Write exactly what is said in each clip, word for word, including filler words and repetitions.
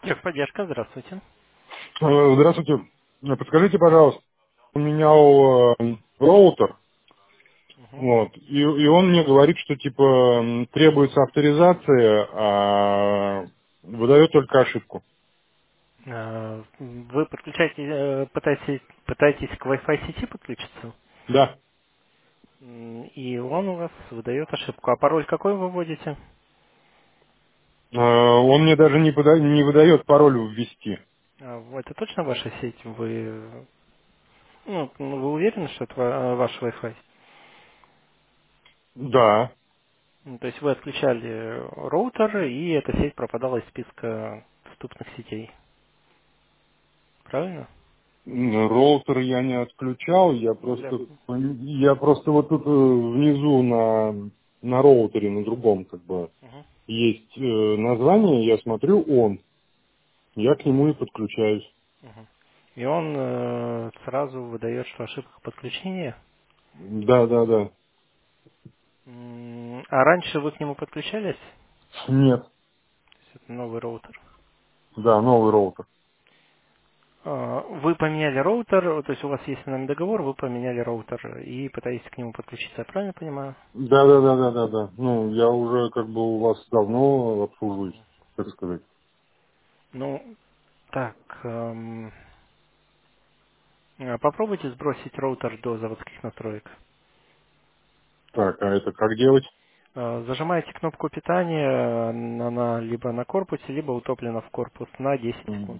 Техподдержка, здравствуйте. Э, Здравствуйте. Э, Подскажите, пожалуйста, у меня э, роутер, Мгм. вот, и, и он мне говорит, что типа м, требуется авторизация, а выдает только ошибку. Э, Вы подключаете, э, пытаетесь, пытаетесь к Wi-Fi сети подключиться, Да. м, и он у вас выдает ошибку. А пароль какой вы вводите? Э, Он мне даже не, пода- не выдает пароль ввести. А, Это точно ваша сеть? Вы, ну, ну, вы уверены, что это ва- ваш Wi-Fi? Да. Ну, То есть вы отключали роутер, и эта сеть пропадала из списка доступных сетей. Правильно? М, Роутер я не отключал, я Ну, для... просто я просто вот тут э, внизу на, на роутере, на другом как бы Мгм, есть э, название, я смотрю он, я к нему и подключаюсь. мгм. И он э, сразу выдает, что ошибка подключения. Да, да, да. М, А раньше вы к нему подключались? То Нет. есть это новый роутер. Да, новый роутер. А, Вы поменяли роутер, то есть у вас есть с нами договор, вы поменяли роутер и пытаетесь к нему подключиться, я правильно понимаю? Да, да, да, да, да, да. Ну, я уже как бы у вас давно обслуживаюсь, так сказать. Ну, так, эм, а попробуйте сбросить роутер до заводских настроек. Так, а это как делать? Э, Зажимаете кнопку питания, на, на- либо на корпусе, либо утоплена в корпус на десять секунд. М,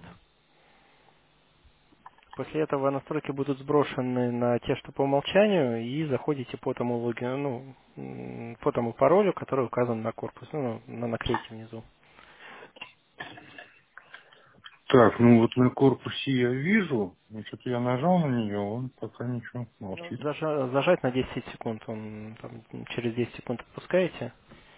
После этого настройки будут сброшены на те, что по умолчанию, и заходите по тому логину, ну, м, по тому паролю, который указан на корпус, ну, на наклейке внизу. Так, ну вот на корпусе я вижу, значит, я нажал на нее, он пока ничего Ну, молчит. зажа- зажать на десять секунд, он там, через десять секунд отпускаете,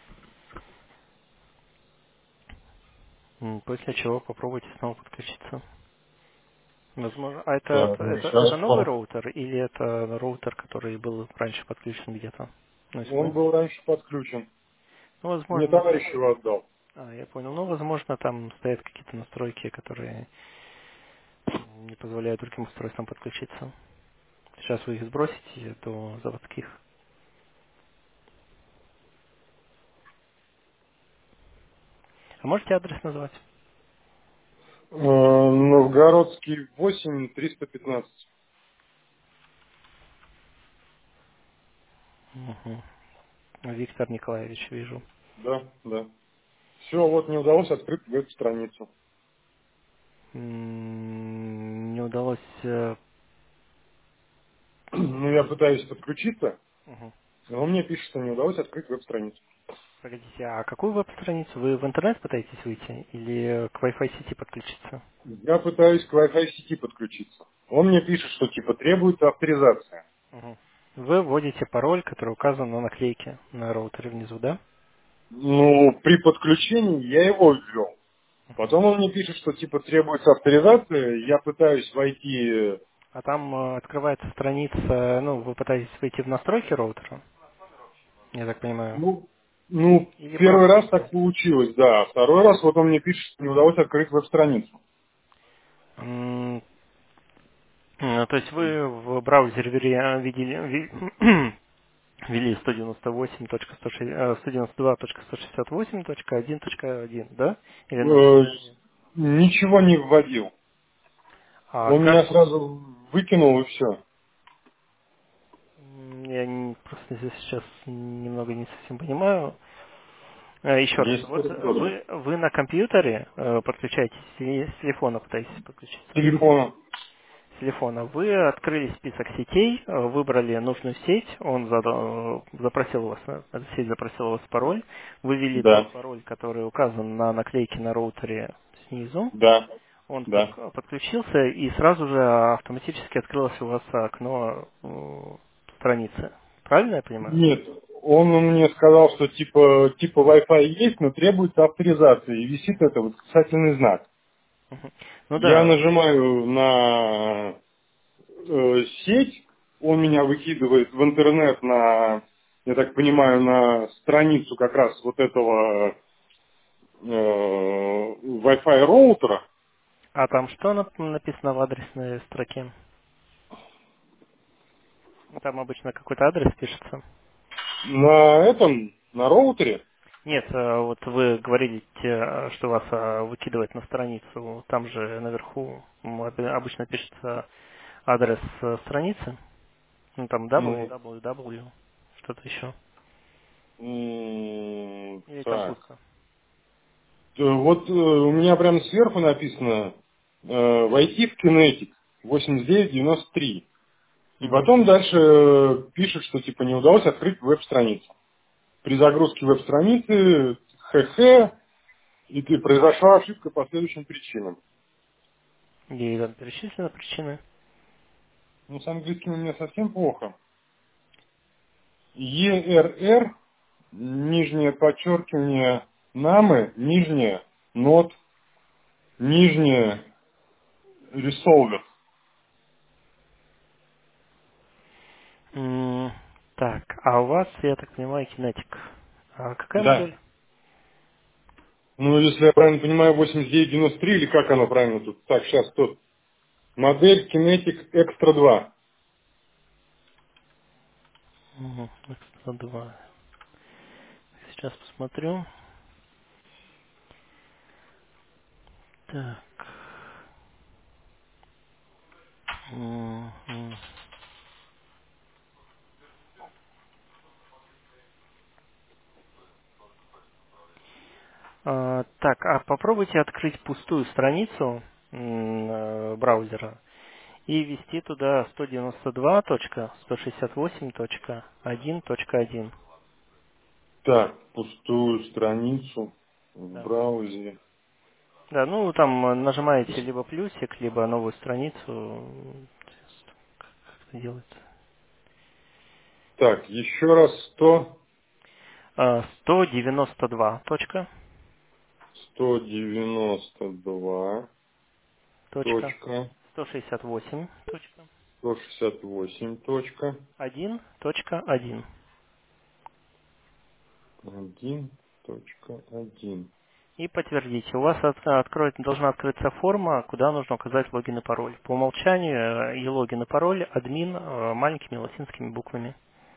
м, после чего попробуйте снова подключиться. Возможно, а это, Так, это, ну это, сейчас это новый он. роутер или это роутер, который был раньше подключен где-то? Ну, если Он вы- был раньше подключен. ну, Мне возможно, товарищ его отдал. а, я понял, ну, возможно, там стоят какие-то настройки, которые не позволяют другим устройствам подключиться. Сейчас вы их сбросите до заводских. А можете адрес назвать? Э, Новгородский восемь триста пятнадцать. Мгм. Виктор Николаевич, вижу. Да, да. Все, вот не удалось открыть веб-страницу. М, Не удалось... э, Ну, я пытаюсь подключиться, мгм. но он мне пишет, что не удалось открыть веб-страницу. Погодите, а какую веб-страницу? Вы в интернет пытаетесь выйти или к Wi-Fi сети подключиться? Я пытаюсь к Wi-Fi сети подключиться. Он мне пишет, что типа требуется авторизация. Мгм. Вы вводите пароль, который указан на наклейке на роутере внизу, да? Ну, при подключении я его ввел. Мгм. Потом он мне пишет, что типа требуется авторизация. Я пытаюсь войти, э, А там э, открывается страница, ну, вы пытаетесь войти в настройки роутера, я так понимаю, ну, ну, или первый просто раз войти? так получилось, да. Второй раз вот он мне пишет, что не удалось открыть веб-страницу. М, э, То есть вы в браузере ввели, э, видели, ви- ввели сто девяносто восемь точка сто шестьдесят, э, сто девяносто два точка сто шестьдесят восемь точка один точка один, да? Или ноль Э, точка один? Ничего не вводил. А Он как... меня сразу выкинул и все. м, Я не- просто здесь сейчас немного не совсем понимаю. Э, Еще раз, Есть вот тоже. вы, вы на компьютере э, подключаетесь или с телефона пытаетесь подключиться? Телефона. С телефона. Вы открыли список сетей, э, выбрали нужную сеть, он задал- э, запросил у вас, э, эта сеть запросила у вас пароль, вы ввели тот Да, пароль, который указан на наклейке на роутере снизу, да, он да. под- подключился и сразу же автоматически открылось у вас окно э, страницы. Правильно я понимаю? Нет, он мне сказал, что типа типа Wi-Fi есть, но требуется авторизация, и висит это восклицательный знак. Мгм. Ну Я да. нажимаю на э, сеть, он меня выкидывает в интернет на, я так понимаю, на страницу как раз вот этого э, Wi-Fi роутера. А там что нап- написано в адресной строке? Там обычно какой-то адрес пишется. На этом, на роутере, Нет, э, вот вы говорили, те, что вас э, выкидывает на страницу. Там же наверху м, об- обычно пишется адрес э, страницы. Ну там ну, www, что-то еще. м, Или там так, пусто. Э, вот э, у меня прямо сверху написано э, войти в Kinetic восемьдесят девять девяносто три. И Мгм. потом дальше э, пишет, что типа не удалось открыть веб-страницу. При загрузке веб-страницы хх, и ты произошла ошибка по следующим причинам. И там перечислены причины. Ну, с английским у меня совсем плохо. ERR, нижнее подчеркивание, намы, нижнее, not, нижнее, resolver. М, Так, а у вас, я так понимаю, кинетик. А какая Да. модель? Ну, если я правильно понимаю, восемьдесят девять девяносто три, или как оно правильно тут? Так, сейчас тут. Модель Kinetic Extra два. Угу, экстра два. Сейчас посмотрю. Так. Мгм. А, так, а попробуйте открыть пустую страницу м, э, браузера и ввести туда сто девяносто два точка сто шестьдесят восемь точка один точка один. Так, пустую страницу в Да. браузере. Да, ну там э, нажимаете либо плюсик, либо новую страницу. Как это делается? Так, еще раз сто, А, сто девяносто два точка сто девяносто два точка точка сто шестьдесят восемь точка сто шестьдесят восемь точка один точка один. один точка один. И подтвердите. У вас от- откроет, должна открыться форма, куда нужно указать логин и пароль. По умолчанию э, и логин и пароль админ э, маленькими латинскими буквами.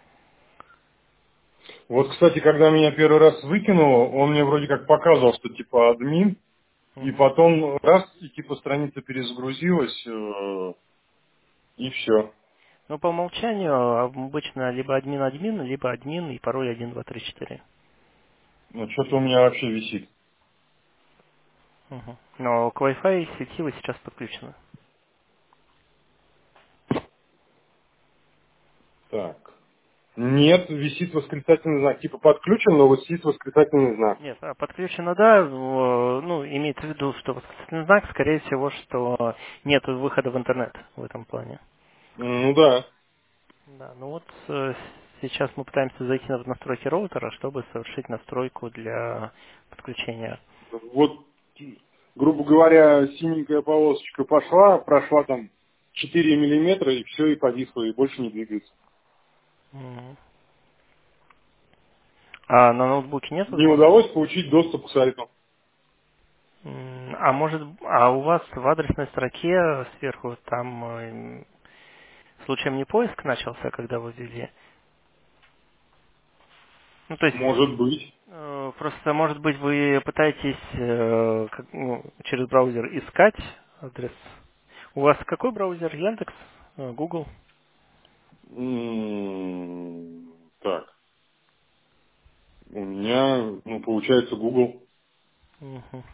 Вот, кстати, когда меня первый раз выкинуло, он мне вроде как показывал, что типа админ, и Мгм. потом раз, и типа страница перезагрузилась, э, и все. Но по умолчанию э, обычно либо админ-админ, либо админ и пароль один два три четыре. Ну, что-то у меня вообще висит. Мгм. Но к Wi-Fi сети вы сейчас подключены. Так. Нет, висит восклицательный знак. Типа подключен, но висит восклицательный знак. Нет, а подключено, да, э, ну, имеется в виду, что восклицательный знак, скорее всего, что нет выхода в интернет в этом плане. Ну да. Да, ну вот э, сейчас мы пытаемся зайти в настройки роутера, чтобы совершить настройку для подключения. Вот, грубо говоря, синенькая полосочка пошла, прошла там четыре миллиметра, и все, и повисла, и больше не двигается. Мгм. А на ноутбуке нет Не возможности? удалось получить доступ к сайту. М, А может, а у вас в адресной строке сверху там э, случаем не поиск начался, когда вы ввели? Ну, то есть, Может быть. э, просто, может быть, вы пытаетесь э, как- ну, через браузер искать адрес. У вас какой браузер? Яндекс? Э, Google? М, Так, у меня, ну, получается, Google. Мгм.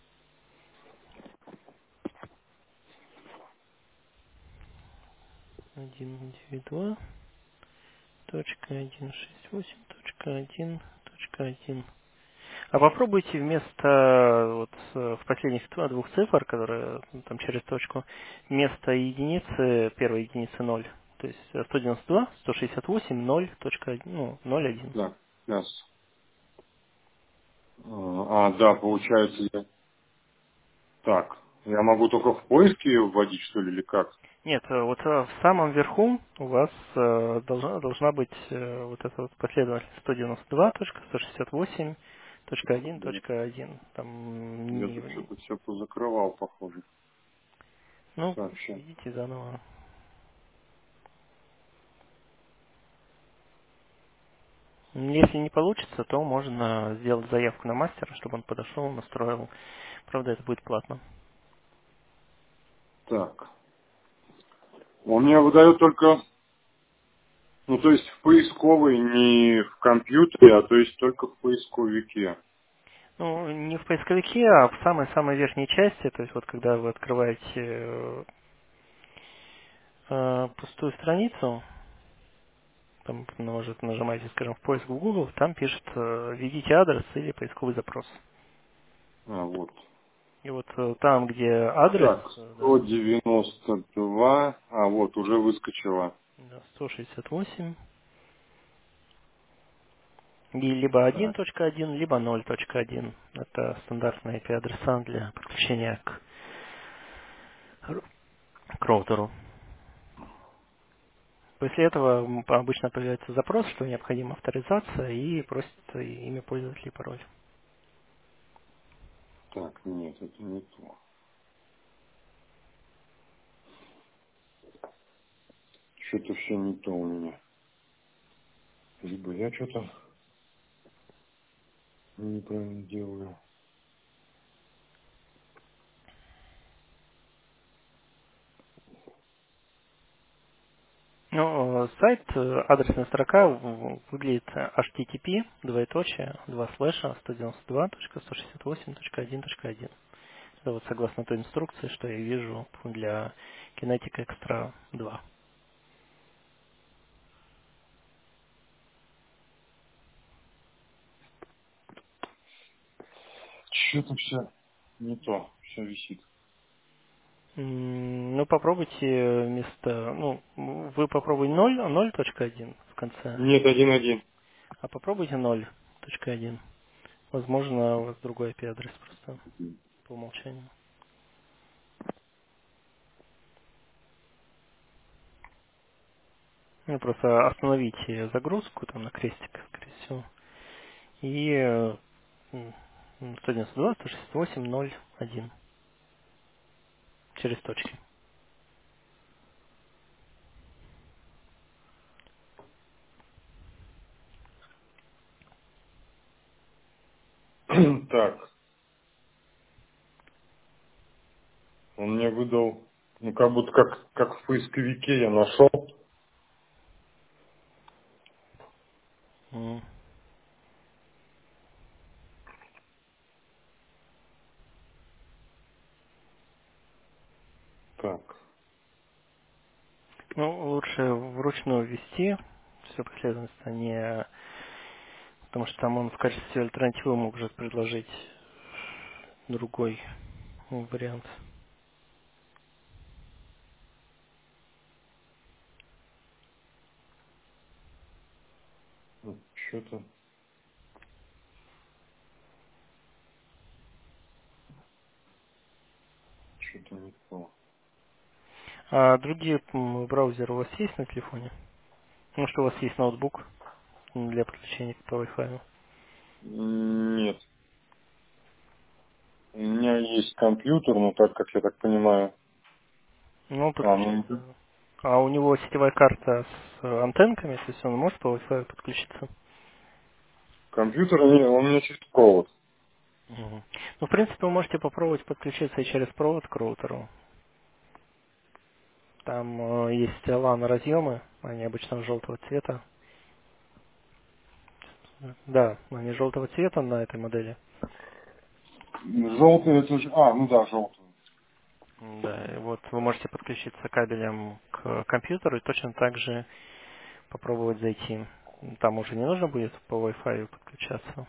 один девять два точка один шесть восемь точка один точка один. А попробуйте вместо вот э, в последних тв- двух цифр, которые ну, там через точку, вместо единицы, первой единицы ноль. То есть э, сто девяносто два, сто шестьдесят восемь, ноль, точка, ну, ноль один. Да, сейчас. А, да, получается, я... Так, я могу только в поиске вводить, что ли, или как? Нет, э, вот э, в самом верху у вас э, должна, должна быть э, вот эта вот последовательность сто девяносто два точка сто шестьдесят восемь точка один Я, точка один. Там я не... тут что-то все позакрывал, похоже. Ну, Так, сейчас. видите заново. Если не получится, то можно сделать заявку на мастера, чтобы он подошел, настроил. Правда, это будет платно. Так. Он мне выдает только, ну, то есть в поисковой, не в компьютере, а то есть только в поисковике. Ну, не в поисковике, а в самой-самой верхней части. То есть вот когда вы открываете э, э, пустую страницу, там может, нажимаете, скажем, в поиск в Google, там пишет э, введите адрес или поисковый запрос. А, вот. И вот э, там, где адрес, Так, э, да, сто девяносто два, а вот уже выскочила. да, сто шестьдесят восемь, и либо один Так, точка один, либо ноль точка один. Это стандартные ай пи-адреса для подключения к, ру- к роутеру. После этого м, обычно появляется запрос, что необходима авторизация, и просит имя пользователя и пароль. так, нет, это не то. Что-то все не то у меня. Либо я что-то неправильно делаю. Ну, э, сайт, э, адресная строка в- выглядит э, эйч ти ти пи, двоеточие, два слэша, сто девяносто два точка сто шестьдесят восемь точка один точка один. Это вот согласно той инструкции, что я вижу для Kinetic Extra два. Что-то все не то, все висит. М, Ну, попробуйте вместо, ну, вы попробуйте ноль, ноль точка один в конце, Нет, один-один. а попробуйте ноль точка один. Возможно, у вас другой ай пи-адрес просто по умолчанию. Ну, просто остановите загрузку там на крестик, скорее всего. И э, м, сто девяносто два, сто шестьдесят восемь, ноль, один через точки. Так, он мне выдал, ну, как будто как, как в поисковике я нашел. М. Так, Ну, лучше вручную ввести все последовательно, не потому что там он в качестве альтернативы может предложить другой вариант. что-то, что-то не то. А другие м, браузеры у вас есть на телефоне? Ну, что у вас есть ноутбук для подключения по Wi-Fi? Нет, у меня есть компьютер, но так, как я так понимаю, Ну, а, ну, подключиться. А у него сетевая карта с э, антенками, то есть он может по Wi-Fi подключиться? компьютер, не, он у меня через провод. Мгм. Ну, в принципе, вы можете попробовать подключиться и через провод к роутеру. Там э, есть лан-разъемы, они обычно желтого цвета. Да, они желтого цвета на этой модели. Желтый это же, а, ну да, желтый. Да, и вот вы можете подключиться кабелем к компьютеру и точно так же попробовать зайти. Там уже не нужно будет по Wi-Fi подключаться.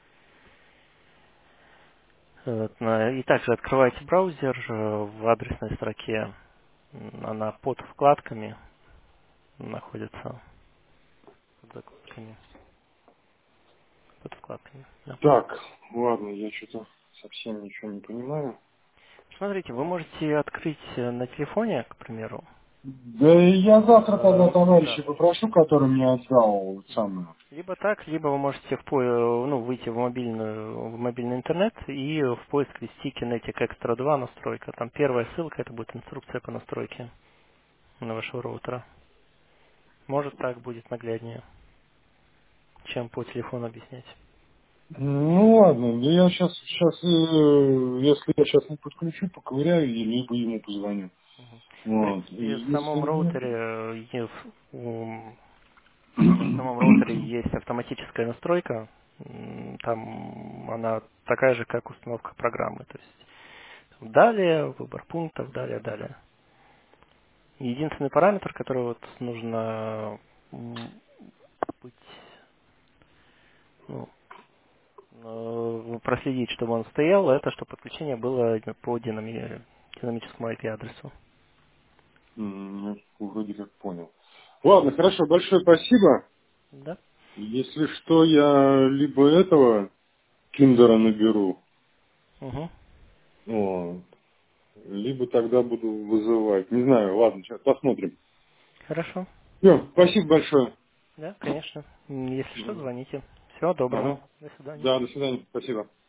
Вот, на- И также открывайте браузер э, в адресной строке. М, Она под вкладками находится. Под закладками. Под вкладками. Да. Так, ладно, я что-то совсем ничего не понимаю. Смотрите, вы можете открыть э, на телефоне, к примеру. Да и я завтра тогда Э, товарища да. попрошу, который мне отдал самое. Либо так, либо вы можете в по... ну, выйти в, мобильную, в мобильный интернет и в поиск ввести Kinetic Extra два настройка. Там первая ссылка, это будет инструкция по настройке на вашего роутера. Может, так будет нагляднее, чем по телефону объяснять. Ну ладно, да я сейчас, сейчас, если я сейчас не подключу, поковыряю, и либо ему позвоню. В Вот. И принципе, в если самом нет, роутере э, е- в м, в самом роутере есть автоматическая настройка. М, Там она такая же, как установка программы. То есть далее, выбор пунктов, далее, далее. Единственный параметр, который вот нужно м, быть, ну, э, проследить, чтобы он стоял, это чтобы подключение было по динами- динамическому ай пи-адресу. м, я вроде как понял. Ладно, хорошо, большое спасибо. Да? Если что, я либо этого киндера наберу, Угу. вот, либо тогда буду вызывать. Не знаю, ладно, сейчас посмотрим. Хорошо. Все, спасибо большое. Да, конечно. М, Если что, Мгм. звоните. Всего доброго. Ага. До свидания. Да, до свидания, спасибо.